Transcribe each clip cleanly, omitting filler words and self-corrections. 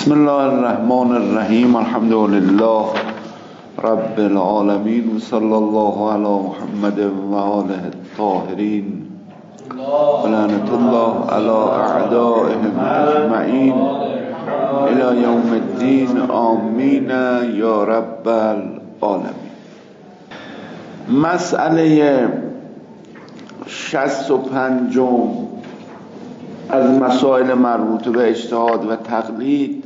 بسم الله الرحمن الرحیم. الحمد لله رب العالمین و صلی الله علی محمد و آله الطاهرین و لعنت الله علی اعدائهم اجمعین الی یوم الدین. آمین یا رب العالمین. مسئله 65 از مسائل مربوط به اجتهاد و تقلید،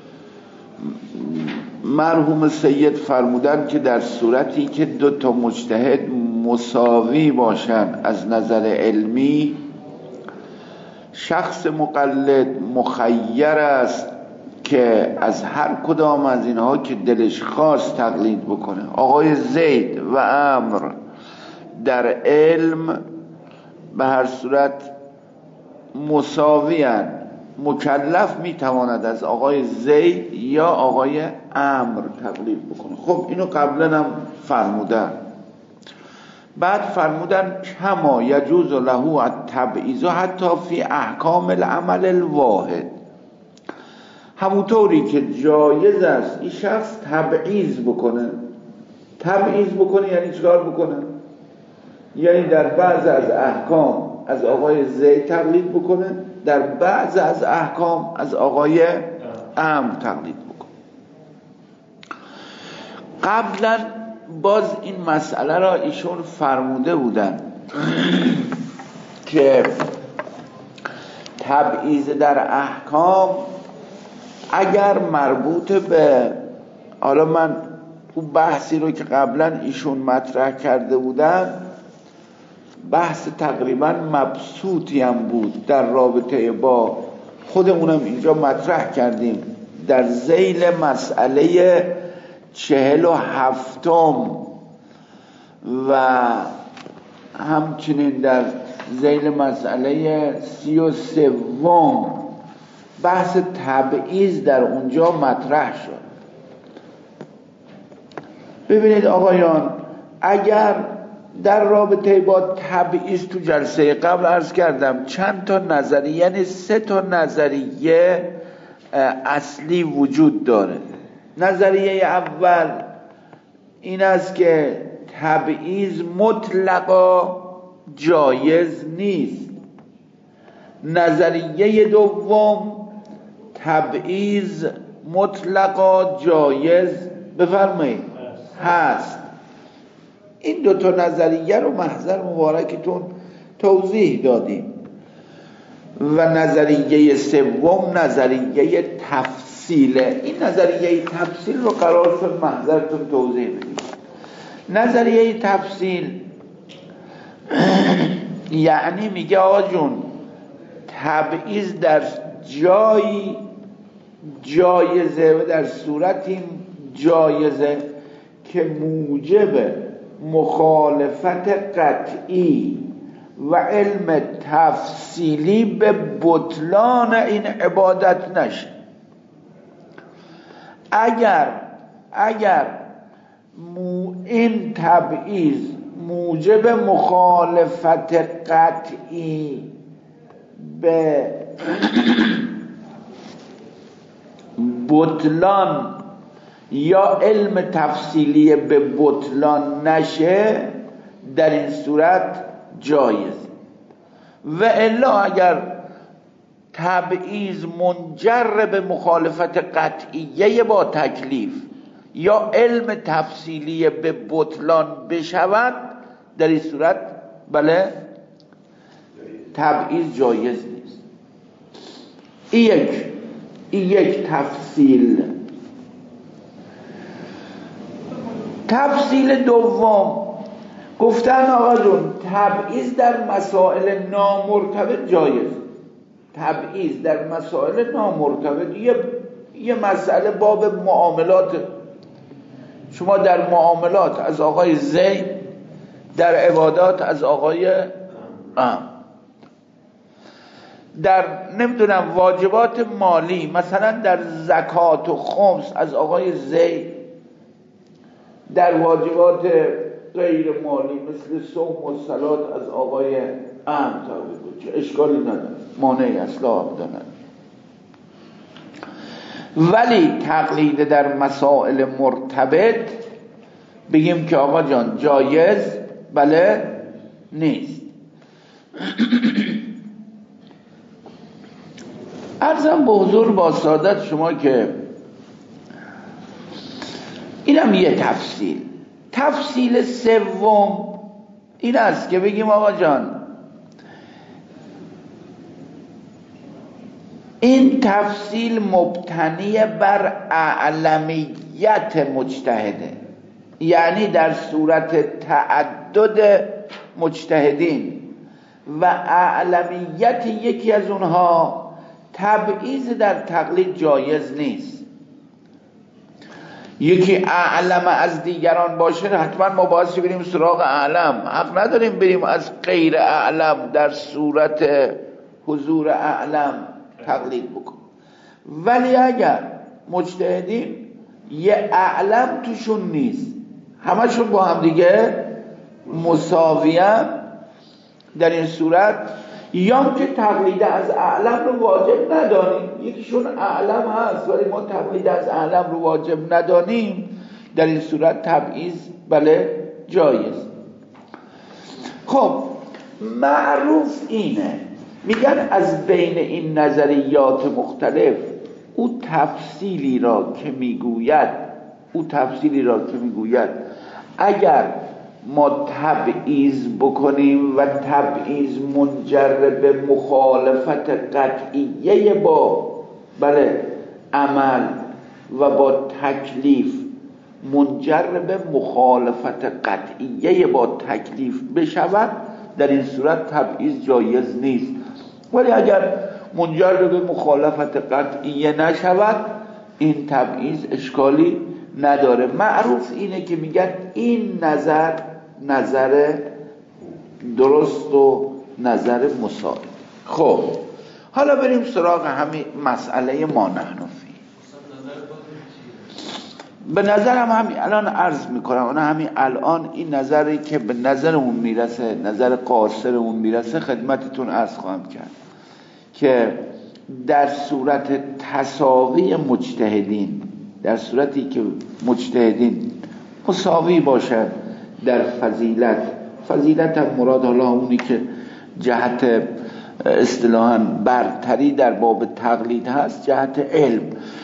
مرحوم سید فرمودن که در صورتی که دو تا مجتهد مساوی باشن از نظر علمی، شخص مقلد مخیر است که از هر کدام از اینها که دلش خواست تقلید بکنه. آقای زید و عمرو در علم به هر صورت مساویان، مکلف میتواند از آقای زید یا آقای عمرو تقلید بکنه. خب اینو قبلا هم فرمودن. بعد فرمودن کما یجوز له التبعیض حتی فی احکام العمل الواحد، همونطوری که جایز است این شخص تبعیض بکنه. تبعیض بکنه یعنی چیکار بکنه؟ یعنی در بعض از احکام از آقای زید تقلید بکنه، در بعض از احکام از آقای عمرو تقلید بکنه. قبلا باز این مسئله را ایشون فرموده بودن که تبعیض در احکام اگر مربوط به، حالا من اون بحثی رو که قبلا ایشون مطرح کرده بودن، بحث تقریبا مبسوطی هم بود در رابطه با خودمونم اینجا مطرح کردیم در ذیل مسئله 47 و همچنین در ذیل مسئله 33 بحث تبعیض در اونجا مطرح شد. ببینید آقایان، اگر در رابطه با تبعیض تو جلسه قبل عرض کردم چند تا نظریه، یعنی 3 تا نظریه اصلی وجود داره. نظریه اول این است که تبعیض مطلقا جایز نیست. نظریه دوم تبعیض مطلقا جایز بفرمایید هست. این 2 تا نظریه رو محضر مبارکتون توضیح دادیم. و نظریه سوم نظریه تفصیله. این نظریه تفصیل رو قرار شد محضرتون توضیح بدیم. نظریه تفصیل یعنی میگه آقا جون تبعیض در جایی جایزه و در صورتی جایزه که موجب مخالفت قطعی و علم تفصیلی به بطلان این عبادت نشه. اگر این تبعیض موجب مخالفت قطعی به بطلان یا علم تفصیلی به بطلان نشه، در این صورت جایز. و الا اگر تبعیض منجر به مخالفت قطعیه با تکلیف یا علم تفصیلی به بطلان بشود، در این صورت بله تبعیض جایز نیست. این یک تفصیل. تفصیل دوم گفتن آقا جون تبعیض در مسائل نامرتبط جایز. تبعیض در مسائل نامرتبط یه مسئله باب معاملات، شما در معاملات از آقای زید، در عبادات از آقای در نمیدونم واجبات مالی مثلا در زکات و خمس از آقای زید، در واجبات غیر مالی مثل صوم و صلات از آقای عمرو بود. چه اشکالی نداره، مانعی اصلا داره. ولی تقلید در مسائل مرتبط بگیم که آقا جان جایز بله نیست. عرضم به حضور با سعادت شما که اینم یه تفصیل سوم این است که بگیم آقا جان این تفصیل مبتنی بر اعلمیت مجتهده، یعنی در صورت تعدد مجتهدین و اعلمیت یکی از اونها تبعیض در تقلید جایز نیست. یکی اعلم از دیگران باشه حتما ما باید بریم سراغ اعلم، حق نداریم بریم از غیر اعلم در صورت حضور اعلم تقلید بکن. ولی اگر مجتهدین یه اعلم توشون نیست، همشون با هم دیگه مساویان، در این صورت یا که تقلید از اعلم رو واجب ندانیم، یکیشون اعلم هست ولی ما تقلید از اعلم رو واجب ندانیم، در این صورت تبعیض بله جایز. خب معروف اینه، میگن از بین این نظریات مختلف او تفصیلی را که میگوید اگر ما تبعیض بکنیم و تبعیض منجر به مخالفت قطعیه با بله عمل و با تکلیف منجر به مخالفت قطعیه با تکلیف بشود، در این صورت تبعیض جایز نیست. ولی اگر منجر به مخالفت قطعیه نشود این تبعیض اشکالی نداره. معروف اینه که میگن این نظر درست و نظر مساوی. خب حالا بریم سراغ همین مسئله ما نحنفی. به نظرم همین الان عرض میکنم، اون همین الان این نظری که به نظرمون میرسه، نظر قاصرمون میرسه خدمتتون عرض خواهم کرد که در صورت تساوی مجتهدین، در صورتی که مجتهدین مساوی باشد در فضیلت هم مراد حالا اونی که جهت اصطلاحاً برتری در باب تقلید هست، جهت علم.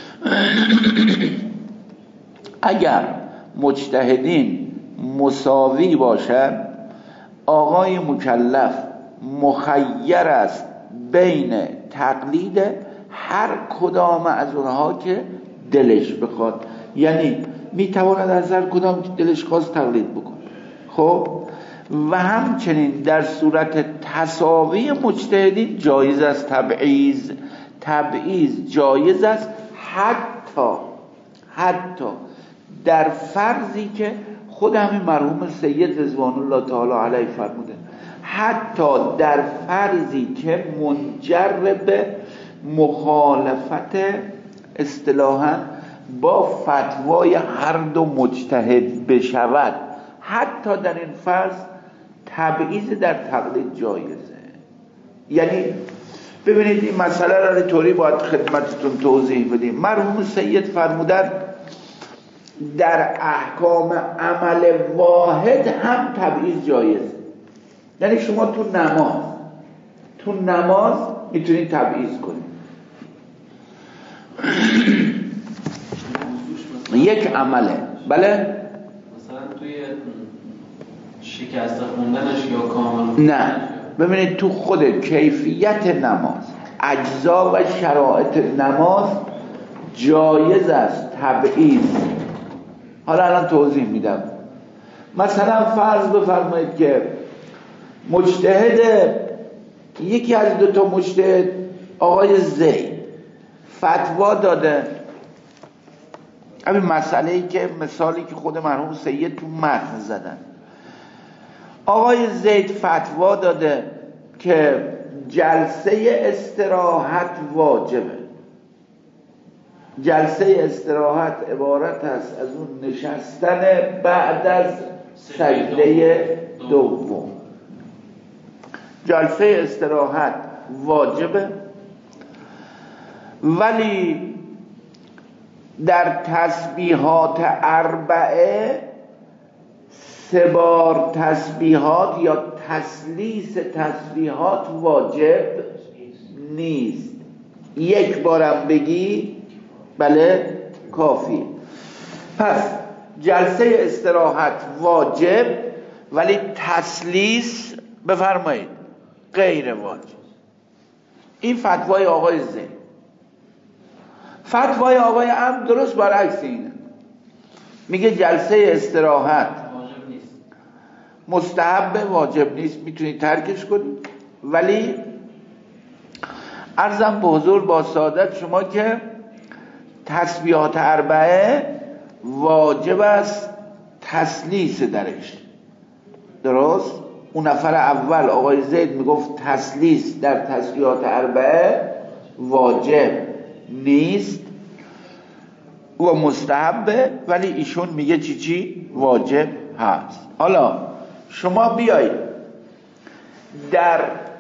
اگر مجتهدین مساوی باشد آقای مکلف مخیر است بین تقلید هر کدام از اونها که دلش بخواد، یعنی میتواند از هر کدام که دلش خواست تقلید بکن. خب و همچنین در صورت تساوی مجتهدین جایز است تبعیض جایز است، حتی در فرضی که خود همین مرحوم سید رضوان الله تعالی علیه فرموده، حتی در فرضی که منجر به مخالفت اصطلاحاً با فتوای هر دو مجتهد بشود، حتی در این فرض تبعیض در تقلید جایزه. یعنی ببینید این مسئله را طوری باید خدمتتون توضیح بدیم. مرحوم سید فرمودن در احکام عمل واحد هم تبعیض جایزه، یعنی شما تو نماز میتونید تبعیض کنید. یک عمله بله، مثلا توی شکسته خوندنش یا کامل نه، ببینید تو خود کیفیت نماز، اجزا و شرایط نماز جایز است تبعیض. حالا الان توضیح میدم. مثلا فرض بفرمایید که مجتهد، یکی از دو تا مجتهد، آقای زید فتوا داده، همین مسئله‌ای که مثالی که خود مرحوم سید تو متن زدن، آقای زید فتوا داده که جلسه استراحت واجبه. جلسه استراحت عبارت است از اون نشستن بعد از سجده دوم. جلسه استراحت واجبه، ولی در تسبیحات اربعه 3 بار تسبیحات یا تسلیس تسبیحات واجب نیست. 1 بارم بگی بله کافیه. پس جلسه استراحت واجب، ولی تسلیس بفرمایید غیر واجب. این فتوای آقای زید. فتوای آقای عم درست برعکس اینه، میگه جلسه استراحت واجب نیست، مستحب واجب نیست، میتونی ترکش کنی. ولی عرضم به حضور با سعادت شما که تسبیحات اربعه واجب است تسلیس درش. درست؟ اون نفر اول آقای زید میگفت تسلیس در تسبیحات اربعه واجب نیست و مستحبه، ولی ایشون میگه چی واجب هست. حالا شما بیایید در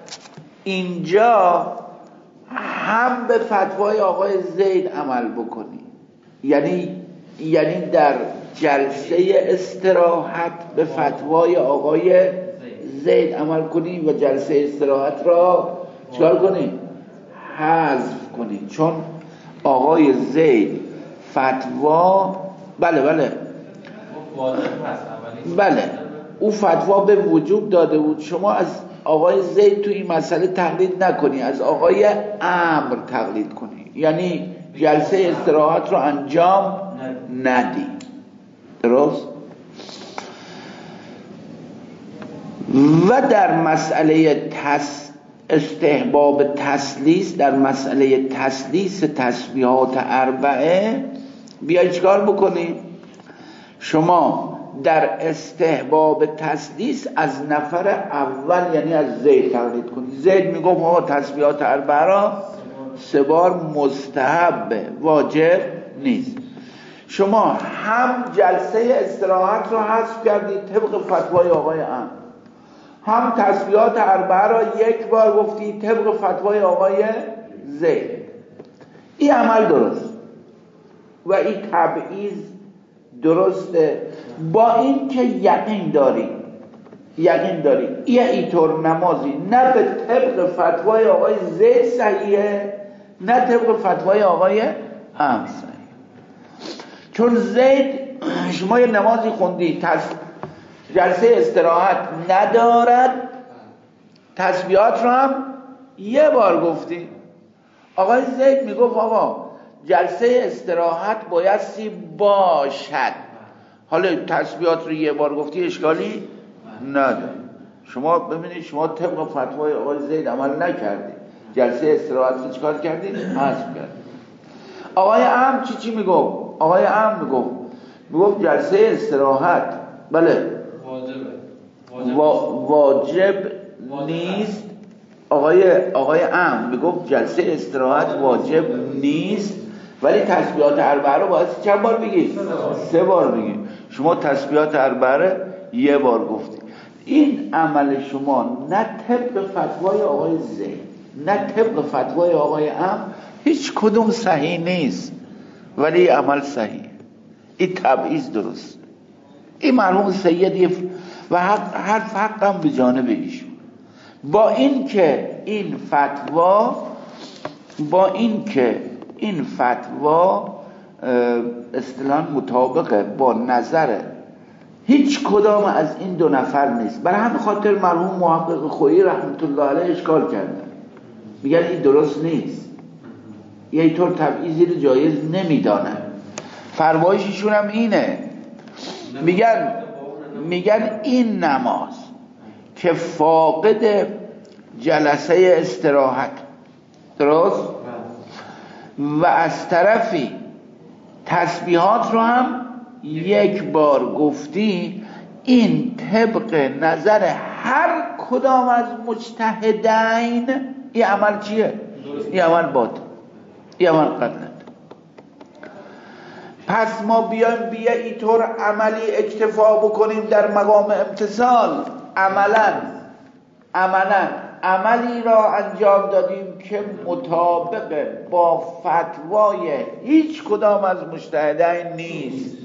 اینجا هم به فتوای آقای زید عمل بکنی، یعنی در جلسه استراحت به فتوای آقای زید عمل کنی و جلسه استراحت را چکار کنی؟ حذف کنی. چون آقای زید فتوا بله او فتوا به وجوب داده بود. شما از آقای زید تو این مسئله تقلید نکنی، از آقای عمرو تقلید کنی، یعنی جلسه استراحت رو انجام ندی. درست؟ و در مسئله استحباب تسلیس، در مسئله تسلیس تسبیحات اربعه بیایی چکار بکنی؟ شما در استحباب تسلیس از نفر اول یعنی از زید تقلید کنی. زید میگفت آقا تسبیحات اربعه را 3 بار مستحب واجب نیست. شما هم جلسه استراحت رو حذف کردید طبق فتوای آقای عمرو، هم تسبیحات اربعه را 1 بار گفتی طبق فتوای آقای زید. این عمل درست و این تبعیض درسته، با این که یقین داری اینطور نمازی نه به طبق فتوای آقای زید صحیحه نه طبق فتوای آقای عمرو صحیحه. چون زید شما یه نمازی خوندی جلسه استراحت ندارد، تسبیحات رو هم 1 بار گفتی. آقای زید میگفت آقا جلسه استراحت بایستی باشد. حالا تسبیحات رو 1 بار گفتی اشکالی نداره. شما ببینید شما طبق فتوای آقای زید عمل نکردی، جلسه استراحت رو چیکار کردی؟ حذف کردی. آقای عمرو چی میگفت؟ آقای عمرو میگفت جلسه استراحت بله واجب نیست. آقای عمرو میگفت جلسه استراحت واجب نیست، ولی تسبیحات اربعه رو باید چند بار بگی؟ 3 بار بگی. شما تسبیحات اربعه 1 بار گفتی. این عمل شما نه طبق فتوای آقای زید نه طبق فتوای آقای عمرو هیچ کدوم صحیح نیست، ولی عمل صحیح. این تبعیض درست. این مرحوم سیدی و حقم به جانب ایشون. با این که این فتوا اصطلاحاً مطابق با نظر هیچ کدام از این 2 نفر نیست. برای همین خاطر مرحوم محقق خویی رحمت الله علیه اشکال کردن، میگن این درست نیست، یه طور تبعیضی رو جایز نمیدانن. فرمایششون هم اینه، میگن این نماز که فاقد جلسه استراحت درست و از طرفی تسبیحات رو هم 1 بار گفتی، این طبق نظر هر کدام از مجتهدین این عمل چیه؟ این عمل باطل، این عمل قدرت. پس ما بیایم اینطور عملی اکتفا بکنیم در مقام امتثال. عملی را انجام دادیم که مطابق با فتوای هیچ کدام از مجتهدین نیست.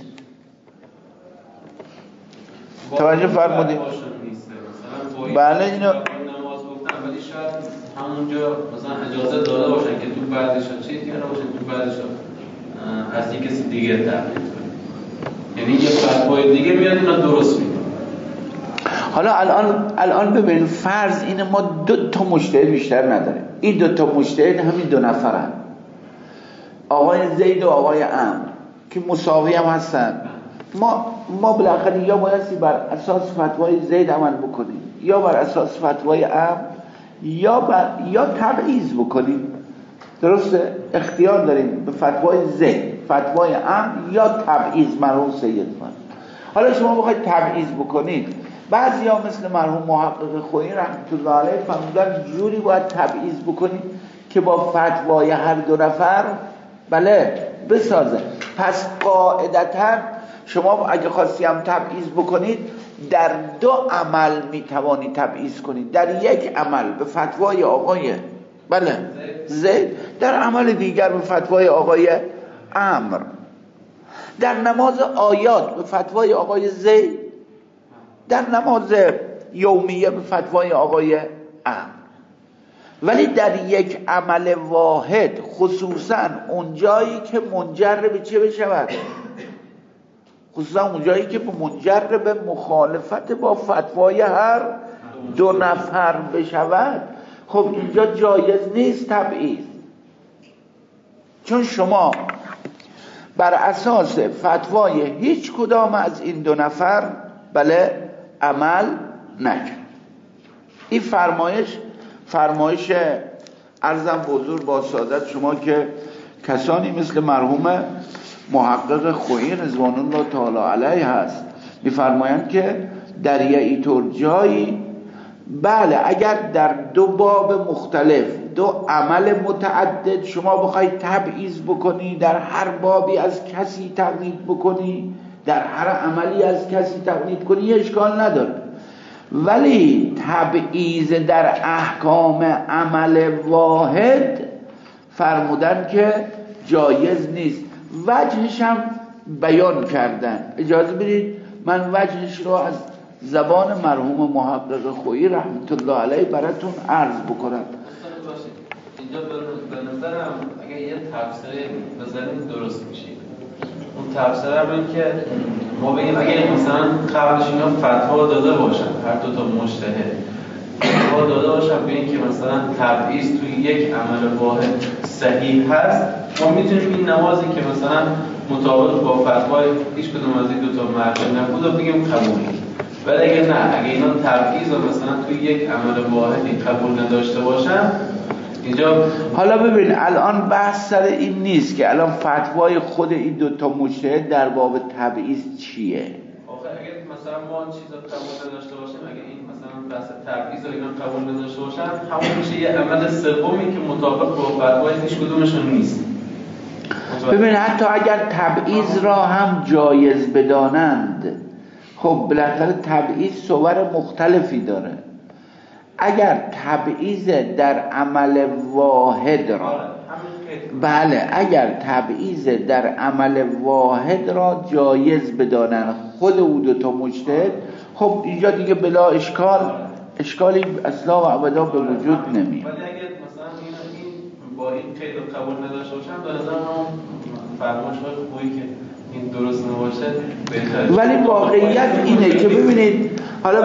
توجه فرمودید؟ بله اینو نماز گفتن ولی شاید همونجا مثلا اجازه داده باشن که تو بعدش چی دیگه باشن، تو بعدش از یک کسی دیگه تقلید کنه، یعنی یه فتوای دیگه میاد اینا درست میکنه. حالا الان ببین فرض اینه ما 2 تا مجتهد بیشتر نداریم، این 2 تا مجتهد همین 2 نفرن، آقای زید و آقای عمرو که مساوی هم هستن. ما بالاخره یا بایستی بر اساس فتوای زید عمل بکنیم یا بر اساس فتوای عمرو یا تبعیض بکنیم. درسته؟ اختیار داریم به فتوای زید، فتوای عمرو یا تبعیض مرحوم سید فرمود. حالا شما بخواید تبعیض بکنید، بعضیا مثل مرحوم محقق خویی رحمت الله علیه فرمودن جوری باید تبعیض بکنید که با فتوای هر 2 نفر بله بسازه. پس قاعدتاً شما اگه خواستی هم تبعیض بکنید در 2 عمل میتوانید تبعیض کنید، در یک عمل به فتوای آقای بله زید، در عمل دیگر به فتوای آقای عمرو. در نماز آیات به فتوای آقای زید، در نماز یومیه به فتوای آقای عمرو. ولی در یک عمل واحد، خصوصا اون جایی که منجر به چه بشود، خصوصا اون جایی که منجر به مخالفت با فتوای هر 2 نفر بشود، خب اینجا جایز نیست تبعیض، چون شما بر اساس فتوای هیچ کدام از این 2 نفر بله عمل نکرد. این فرمایش عرضم حضور با سعادت شما که کسانی مثل مرحوم محقق خویی رضوان الله تعالی علیه هست می‌فرمایند که در یه طور جایی بله اگر در 2 باب مختلف 2 عمل متعدد شما بخواید تبعیض بکنی، در هر بابی از کسی تقلید بکنی، در هر عملی از کسی تقلید کنی اشکال نداره، ولی تبعیض در احکام عمل واحد فرمودن که جایز نیست. وجهش هم بیان کردن. اجازه بدید من وجهش رو از زبان مرحوم محقق خویی رحمت الله علیه براتون عرض بکنم. اینجا به نظرم اگه یه تفسیر بزنیم درست میشه. اون تفسیر هم این که ما بگیم اگه مثلا قبلش اینا فتوا داده باشن، هر 2 تا مجتهد فتوا داده باشن به این که مثلا تبعیض توی یک عمل واحد صحیح هست، ما میتونیم این نمازی که مثلا مطابق با فتوای هیچ کدوم از این 2 تا مرجع نبود و بگیم قبولی. ولی اگه نه، اگه اینا تبعیض و مثلا توی یک عمل واحدی قبول نداشته باشن اینجا. حالا ببین الان بحث سر این نیست که الان فتوای خود این 2 تا مجتهد در باب تبعیض چیه. آخه اگه مثلا ما این چیزا قبول نداشته باشیم، اگه این مثلا بحث تبعیض و اینا قبول نداشته باشن، همون میشه یه عمل سومی که مطابق با فتوای هیچ کدومشون نیست. ببین حتی اگر تبعیض را هم جایز بدانند، خب بالاخره تبعیض صور مختلفی داره. اگر تبعیض در عمل واحد را بله اگر تبعیض در عمل واحد را جایز بدانند خود او 2 تا مجتهد، خب اینجا دیگه بلا اشکالی اصلا و ابدا به وجود نمیاد. ولی اگر مثلا این با این قید قبول نداشته باشن، به نظر من فرمایش‌های خوبی که این درست نباشه بهتره. ولی واقعیت اینه که ببینید حالا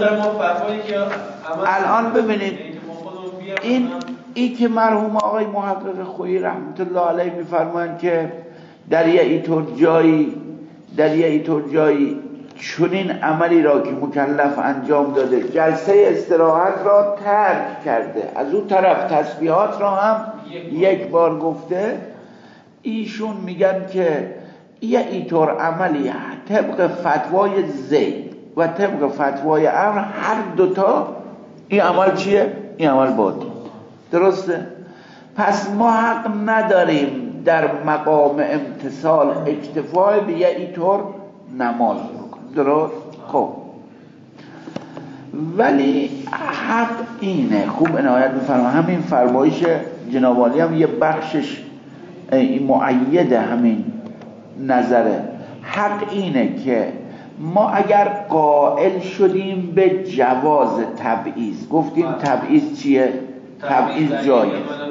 الان ببینید این که مرحوم آقای محقق خویی رحمت الله علیه میفرمایند که در یه طور جایی چنین عملی را که مکلف انجام داده جلسه استراحت را ترک کرده، از اون طرف تسبیحات را هم 1 بار گفته، ایشون میگن که یه طور عملی طبق فتوای زید و طبق فتوای عمرو هر 2 تا این عمل چیه؟ این عمل باطل. درسته؟ پس ما حق نداریم در مقام امتثال اکتفای به یه طور نماز بکنیم. درست؟ خب ولی حق اینه، خوب عنایت بفرما. همین فرمایش جناب عالی هم یه بخشش مؤیده همین نظره. حق اینه که ما اگر قائل شدیم به جواز تبعیض، گفتیم تبعیض چیه؟ تبعیض جایز،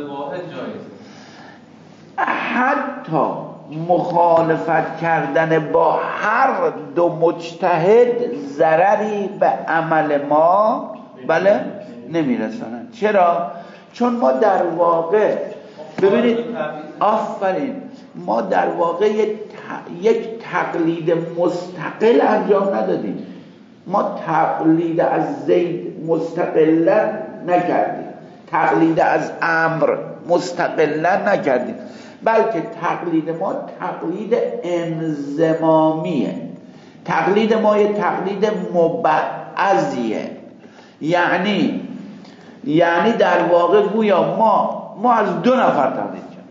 حتی مخالفت کردن با هر دو مجتهد ضرری به عمل ما بله نمیرسانند. چرا؟ چون ما در واقع ببینید آفرین، ما در واقع یک تقلید مستقل انجام ندادیم. ما تقلید از زید مستقلا نکردیم، تقلید از عمرو مستقلا نکردیم، بلکه تقلید ما تقلید انضمامیه. تقلید ما یه تقلید مبعضیه، یعنی در واقع گویا ما از دو نفر تقلید کردیم.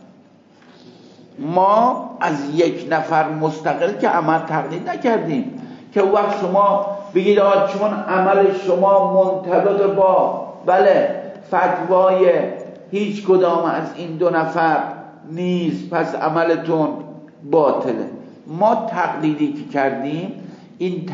ما از یک نفر مستقل که عمل تقلید نکردیم که وقت شما بگید آقا چون عمل شما منطبق با بله فتوای هیچ کدام از این دو نفر نیست پس عملتون باطله. ما تقلیدی که کردیم این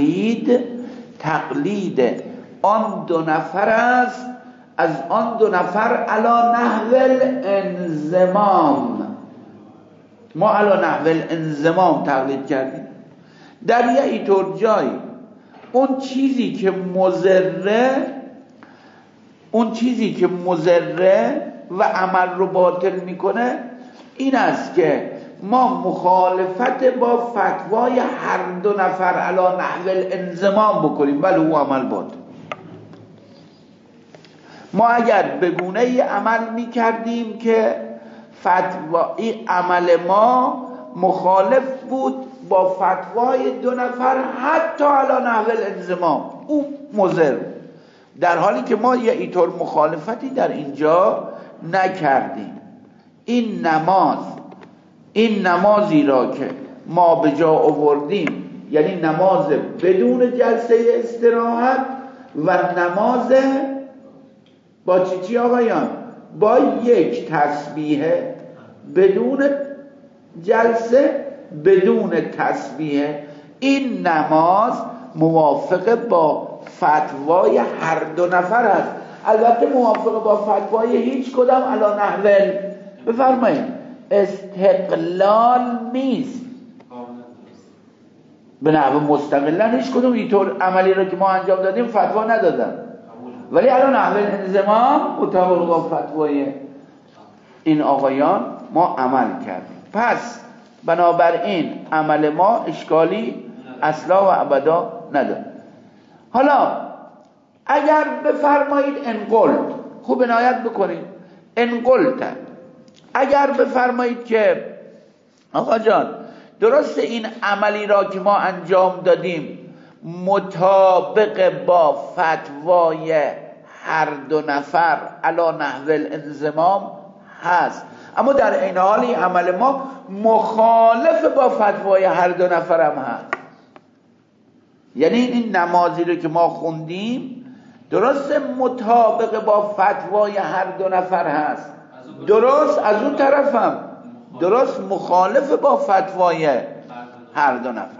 تقلید آن دو نفر است، از آن دو نفر علی نحو الانضمام. ما علی نحو الانضمام تقلید کردیم. در یه اینطور جایی اون چیزی که مضره و عمل رو باطل میکنه این است که ما مخالفت با فتوای هر دو نفر علی نحو الانضمام بکنیم، بله او عمل باطل. ما اگر به گونه عمل میکردیم که فتوای عمل ما مخالف بود با فتوای دو نفر حتی علی نحو الانضمام، او مضر، در حالی که ما یه اینطور مخالفتی در اینجا نکردیم. این نمازی را که ما به جا آوردیم، یعنی نماز بدون جلسه استراحت و نماز با چی آقایان؟ با یک تسبیح بدون جلسه بدون تسبیح، این نماز موافق با فتوای هر دو نفر است. البته موافق با فتوای هیچ کدام علی نحو بفرمایید استقلال نیست، به نحو مستقلا هیچ کدوم اینطور عملی رو که ما انجام دادیم فتوا ندادن، ولی علی نحو الانضمام مطابق با فتوای این آقایان ما عمل کردیم. پس بنابراین عمل ما اشکالی اصلا و ابدا نداره. حالا اگر بفرمایید انقلت، خوب عنایت بکنید، انقلت، اگر بفرمایید که آقا جان درست این عملی را که ما انجام دادیم مطابق با فتوای هر دو نفر علی نحو الانضمام هست، اما در عین حال این عمل ما مخالف با فتوای هر دو نفر هم هست. یعنی این نمازی رو که ما خوندیم درست مطابق با فتوای هر دو نفر هست، درست از اون طرف هم درست مخالف با فتوای هر دو نفر،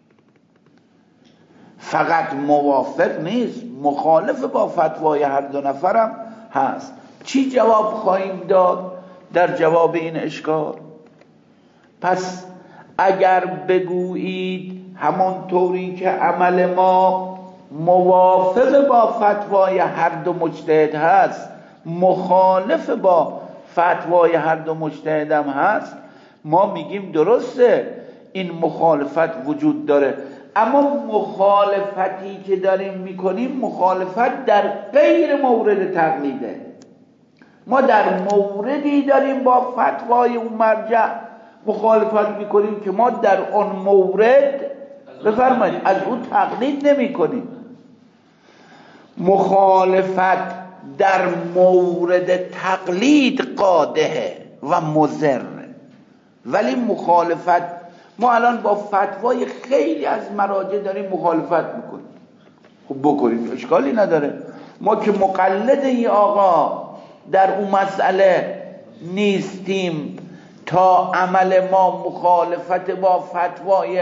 فقط موافق نیست، مخالف با فتوای هر دو نفر هم هست. چی جواب خواهیم داد در جواب این اشکال؟ پس اگر بگویید همون طوری که عمل ما موافق با فتوای هر دو مجتهد هست، مخالف با فتوای هر دو مجتهد هم هست، ما میگیم درسته این مخالفت وجود داره، اما مخالفتی که داریم میکنیم مخالفت در غیر مورد تقلیده. ما در موردی داریم با فتوای اون مرجع مخالفت میکنیم که ما در اون مورد بفرمایید از اون تقلید نمی کنیم. مخالفت در مورد تقلید قادحه و مضر، ولی مخالفت ما الان با فتوای خیلی از مراجع داریم مخالفت میکنیم. خب بکنیم اشکالی نداره، ما که مقلد این آقا در اون مسئله نیستیم تا عمل ما مخالفت با فتوای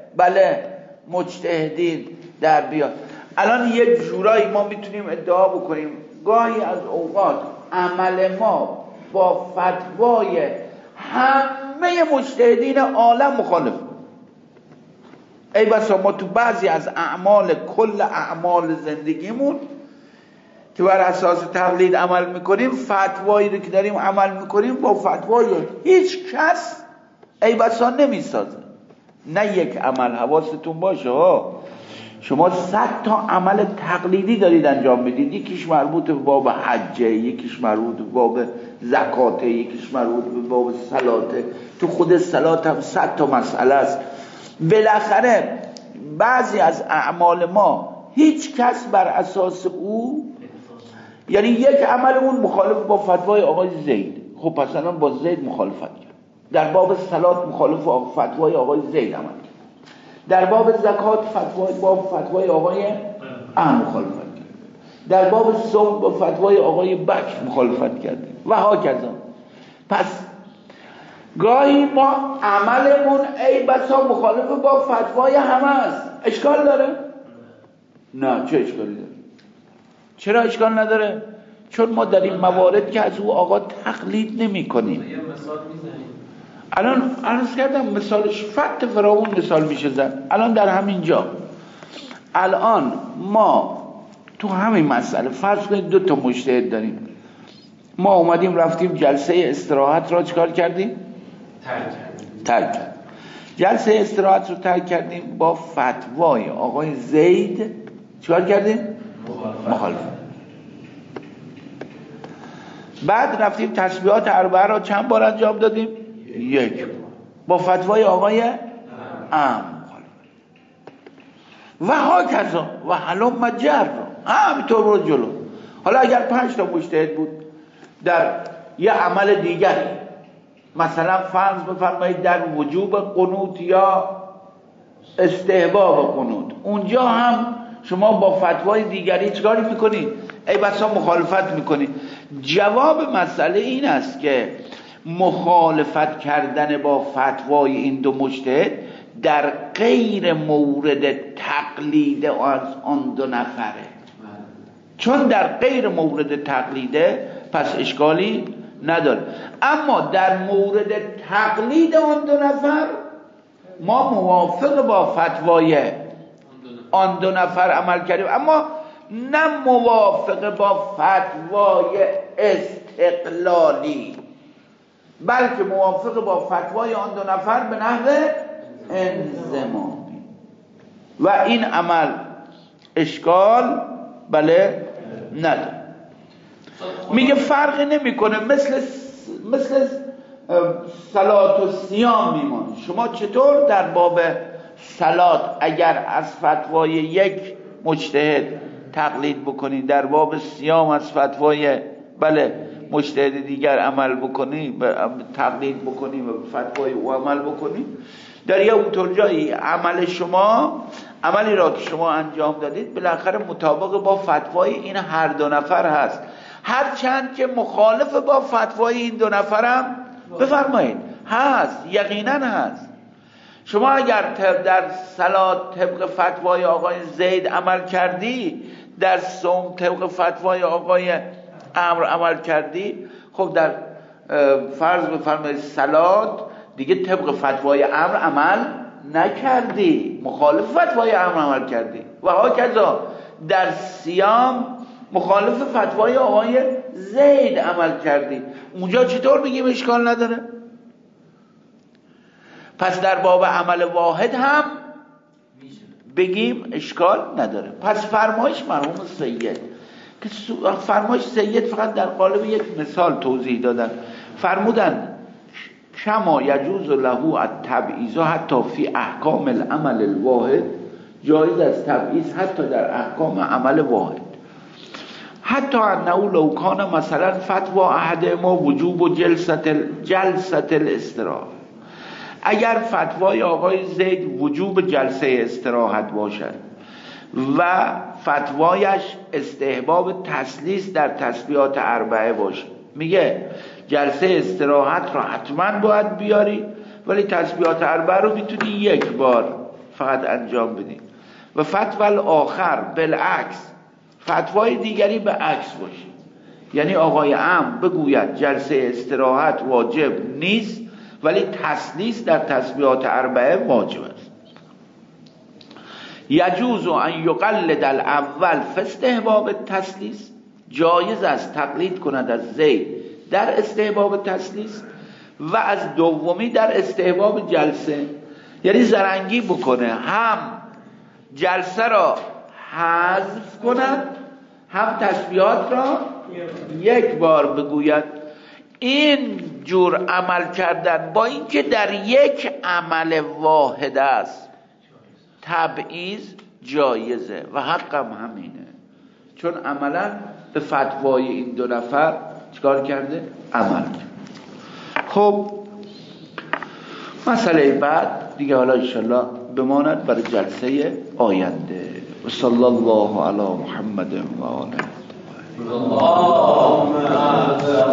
مجتهدین در بیاد. الان یک جورایی ما میتونیم ادعا بکنیم گاهی از اوقات عمل ما با فتوای همه مجتهدین عالم مخالف. ای بسا ما تو بعضی از اعمال، کل اعمال زندگیمون که بر اساس تقلید عمل میکنیم، فتوایی رو که داریم عمل میکنیم با فتوای هیچ کس ای بسا نمیسازه. نه یک عمل، حواستون باشه ها، شما 100 تا عمل تقلیدی دارید انجام میدید، یکیش مربوط به باب حجه، یکیش مربوط به باب زکاته، یکیش مربوط به باب صلاته. تو خود صلات هم 100 تا مسئله است. بالاخره بعضی از اعمال ما هیچ کس بر اساس او، یعنی یک عملمون مخالف با فتوای آقای زید، خب پس الان با زید مخالفت کرد. در باب صلات مخالف فتوای آقای زید عمل کرد. در باب زکات فتوای آقای مخالفت کرد. در باب صوم با فتوای آقای بکر مخالفت کرد و هاکذا. پس گاهی ما عملمون ای بسا مخالف با فتوای همه است. اشکال داره؟ نه، چه اشکالی داره؟ چرا اشکال نداره؟ چون ما در این موارد که از او آقا تقلید نمی کنیم. یه مثال میزنیم. الان عرض کردم مثالش فقط فراوون مثال میشه زد. الان در همین جا الان ما تو همین مسئله فرض کنید 2 تا مجتهد داریم، ما اومدیم رفتیم جلسه استراحت را چکار کردیم؟ ترک کردیم. جلسه استراحت رو ترک کردیم، با فتوای آقای زید چکار کردیم؟ مخالفت. بعد رفتیم تسبیحات 4 را چند بار انجام دادیم؟ 1 بار. با فتوای آقای مخالفت. و هاکذا و حلم مجر همینطور برو جلو. حالا اگر 5 تا مجتهد بود در یه عمل دیگری، مثلا فرض بفرمایید در وجوب قنوت یا استحباب قنوت، اونجا هم شما با فتوای دیگری چیکاری میکنید؟ ای بسا مخالفت میکنید. جواب مسئله این است که مخالفت کردن با فتوای این 2 مجتهد در غیر مورد تقلید از آن 2 نفره. چون در غیر مورد تقلیده پس اشکالی نداره. اما در مورد تقلید آن 2 نفر ما موافق با فتوای آن 2 نفر عمل کردیم، اما نه موافق با فتوای استقلالی، بلکه موافق با فتوای آن 2 نفر به نحو انضمامی. و این عمل اشکال نداره. میگه فرقی نمیکنه، مثل صلات و صیام میمونه. شما چطور در باب صلات اگر از فتوای یک مجتهد تقلید بکنید، در باب صیام از فتوای مجتهد دیگر عمل بکنی، تقلید بکنی و فتوای او عمل بکنی، در یه اونطور جایی عمل شما، عملی را که شما انجام دادید بالاخره مطابق با فتوای این هر 2 نفر هست، هرچند که مخالف با فتوای این 2 نفرم بفرمایید هست، یقینا هست. شما اگر در صلات طبق فتوای آقای زید عمل کردی، در صوم طبق فتوای آقای عمرو عمل کردی، خب در فرض بفرمایید صلات دیگه طبق فتوای عمرو عمل نکردی، مخالف فتوای عمرو عمل کردی. و هاکذا در صیام مخالف فتوای آقای زید عمل کردی، اونجا چطور بگیم اشکال نداره؟ پس در باب عمل واحد هم بگیم اشکال نداره. پس فرمایش مرحوم سید که فرمایش سید فقط در قالب یک مثال توضیح دادن، فرمودن کما یجوز له التبعیض حتی فی احکام العمل الواحد، جایز از تبعیض حتی در احکام عمل واحد، حتی انه لو کان مثلا فتوا احد ما وجوب و جلسه الاستراحه، اگر فتوای آقای زید وجوب جلسه استراحت باشد و فتوایش استحباب تسلیس در تسبیحات اربعه باشه. میگه جلسه استراحت را حتما باید بیاری، ولی تسبیحات اربعه رو میتونی یک بار فقط انجام بدی. و فتوی آخر بالعکس، فتوای دیگری به عکس باشه، یعنی آقای عام بگوید جلسه استراحت واجب نیست ولی تسلیس در تسبیحات اربعه واجب است. یجوز ان یقلد الاول فی استحباب تسلیس، جایز است تقلید کند از زید در استحباب تسلیس و از دومی در استحباب جلسه، یعنی زرنگی بکنه، هم جلسه را حذف کند هم تسبیحات را یک بار بگوید. این جور عمل کردن با اینکه در یک عمل واحد است تبعیض جایزه و حقم همینه، چون عملا به فتوای این دو نفر چیکار کرده؟ عمل کرد. خب مسئله بعد دیگه حالا انشالله بماند برای جلسه آینده. و صلی الله علی محمد و آله.